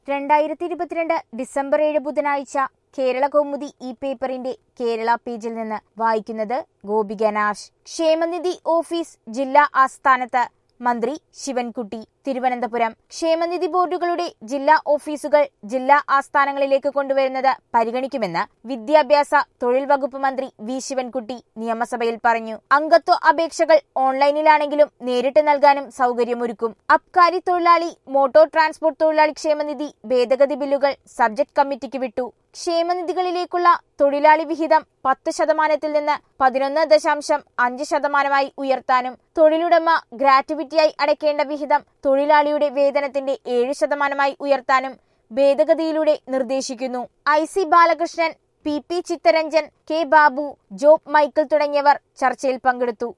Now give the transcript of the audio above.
2022 December 7 ബുധനാഴ്ച കേരള കൗമുദി ഈ പേപ്പറിന്റെ കേരള പേജിൽ നിന്ന് വായിക്കുന്നത് ഗോപിക നാഷ്. ക്ഷേമനിധി ഓഫീസ് ജില്ലാ ആസ്ഥാനത്ത് മന്ത്രി ശിവൻകുട്ടി. തിരുവനന്തപുരം. ക്ഷേമനിധി ബോർഡുകളുടെ ജില്ലാ ഓഫീസുകൾ ജില്ലാ ആസ്ഥാനങ്ങളിലേക്ക് കൊണ്ടുവരുന്നത് പരിഗണിക്കുമെന്ന് വിദ്യാഭ്യാസ തൊഴിൽ വകുപ്പ് മന്ത്രി വി ശിവൻകുട്ടി നിയമസഭയിൽ പറഞ്ഞു. അംഗത്വ അപേക്ഷകൾ ഓൺലൈനിലാണെങ്കിലും നേരിട്ട് നൽകാനും സൗകര്യമൊരുക്കും. അബ്കാരി തൊഴിലാളി, മോട്ടോർ ട്രാൻസ്പോർട്ട് തൊഴിലാളി ക്ഷേമനിധി ഭേദഗതി ബില്ലുകൾ സബ്ജക്ട് കമ്മിറ്റിക്ക് വിട്ടു. ക്ഷേമനിധികളിലേക്കുള്ള തൊഴിലാളി വിഹിതം 10% നിന്ന് 11.5% ഉയർത്താനും തൊഴിലുടമ ഗ്രാറ്റുവിറ്റിയായി അടയ്ക്കേണ്ട വിഹിതം തൊഴിലാളിയുടെ വേതനത്തിന്റെ 7% ഉയർത്താനും ഭേദഗതിയിലൂടെ നിർദ്ദേശിക്കുന്നു. IC Balakrishnan, PP Chittaranjan, K Babu, Job Michael തുടങ്ങിയവർ ചർച്ചയിൽ പങ്കെടുത്തു.